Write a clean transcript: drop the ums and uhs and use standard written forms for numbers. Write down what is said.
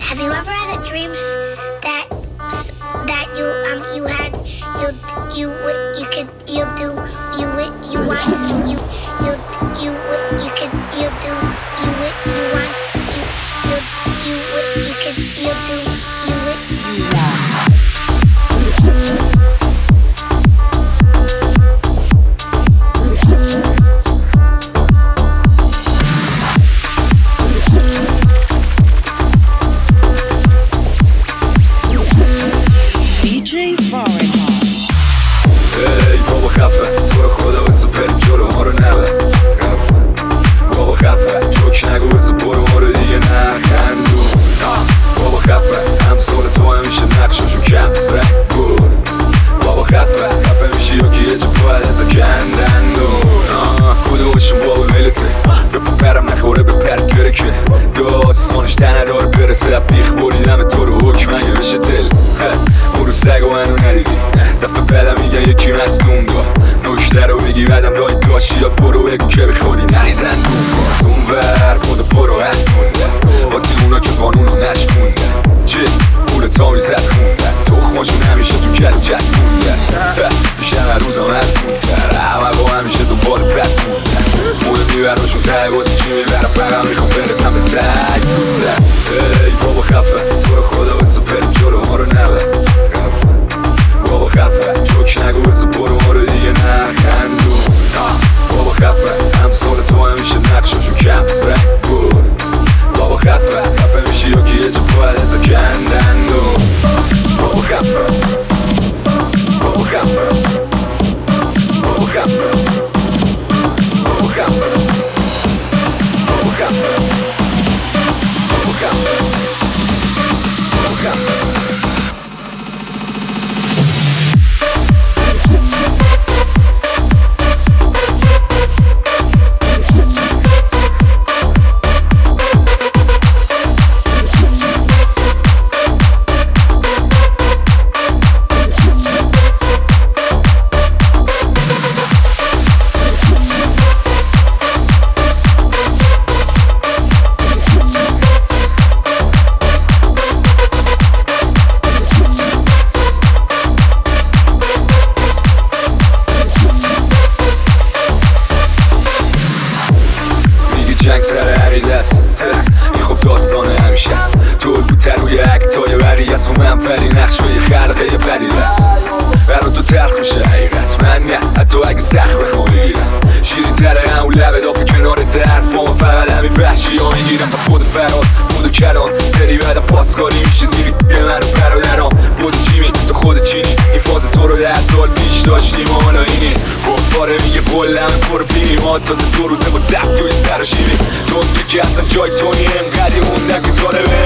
Have you ever had a dream that you had you could you do you want you could you do you want you could you do you want. ای بابا خفه تو رو خدا واسه بریم جلو ما رو نبر بابا خفه جوک نگو واسه برو ما رو دیگه نخندون بابا خفه همسال تو همیشه نقششو کم رنگ بود بابا خفه میشه یا که یه جا باید ازا کندندون کدومشون بابا ولته به پرم نخوره به پر گرکه داستانش تنه داره برسه بیخ بریدم تو رو حکم اگه بشه دل برو سگ و منو ندیدی دفعه بعدم میگن یکی مستون داد نکته رو بگی بعدم رای داشتی یا برو بگو که بخوری نریزن دون باز اون ور خود برو هست مونده با اونا که قانونو نشکوندن چه پول تامیزت خوندن تخماشون همیشه تو کلو جست مونده بیشتر هر روزم هست مونتر همه با همیشه دوباره پس موندن مهم میبراشون ته بازی چی میبرم فقط میخوام برسم به ته زودتر ای بابا خفه تو رو خدا واسه بریم جلو ما رو نبر بابا خفه جوک نگو واسه برو ما رو دیگه نخندون بابا خفه همسال تو همیشه نقششو کم رنگ بود بابا خفه میشه یا که یه جا باید ازا کندندون بابا خفه بابا خفه بابا خفه بابا خفه بابا خفه بابا خفه بابا خفه جنگ سر هری دست این خب داستانه همیشه است تو بودتر روی اکتای بقیه است و من ولی نقش به یه خلقه بدی است برا تو تلخ میشه حقیقت من نه حتی اگه سخت بخوام بگیرم شیرین تره همون لبه دافه کنار حرفام فقط همین وحشی ها میگیرم با خود فراد خود کلان سری بعدم پاسکاری میشه زیری به من و برادرام بود جیمی تو خود چینی این فاز تو رو 10 سال پیش داشتیم و حالا اینی باره میگه بلم پر بینی ما تازه 2 روزه با سب توی سر و شیرین تو میگه که اصلا جای تو نیم قدی موندن که داره